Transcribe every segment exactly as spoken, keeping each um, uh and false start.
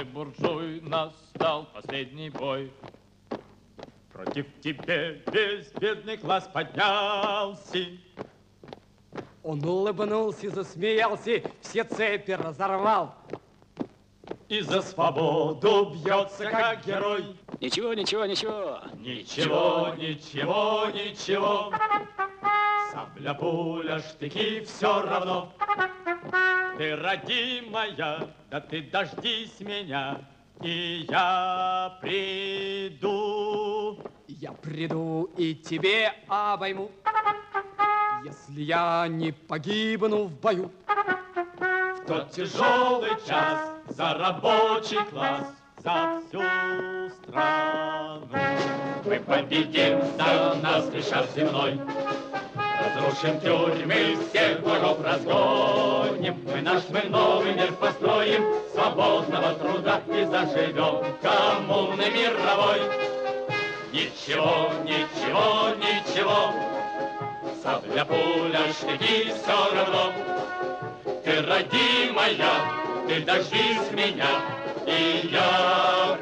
Ты, буржуй, настал последний бой. Против тебя весь бедный класс поднялся. Он улыбнулся, засмеялся, все цепи разорвал. И за свободу бьется, как герой. Ничего, ничего, ничего. Ничего, ничего, ничего. Сабля, пуля, штыки, все равно. Ты, родимая, да ты дождись меня, и я приду. Я приду и тебе обойму, если я не погибну в бою. В тот тяжелый час за рабочий класс, за всю страну. Мы победим, за нас грешат земной. Разрушим тюрьмы, всех врагов разгоним. Мы наш, мы новый мир построим, свободного труда и заживем коммуны мировой. Ничего, ничего, ничего, сабля, пуля, штыки, все равно. Ты, родимая, ты дождись меня, и я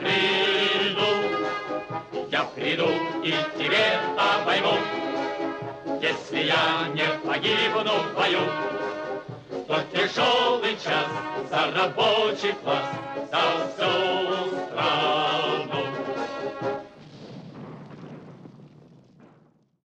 приду. Я приду и тебе обойму, если я не погибну в бою. В тот тяжелый час за рабочий класс, за всю страну.